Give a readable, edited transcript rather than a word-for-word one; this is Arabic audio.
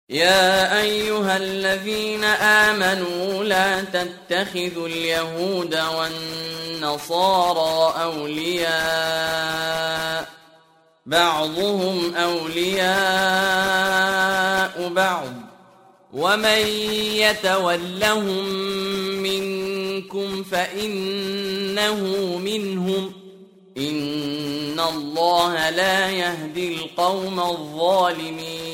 يا أيها الذين آمنوا لا تتخذوا اليهود والنصارى أولياء بعضهم أولياء بعض ومن يتولهم منكم فإنه منهم إن الله لا يهدي القوم الظالمين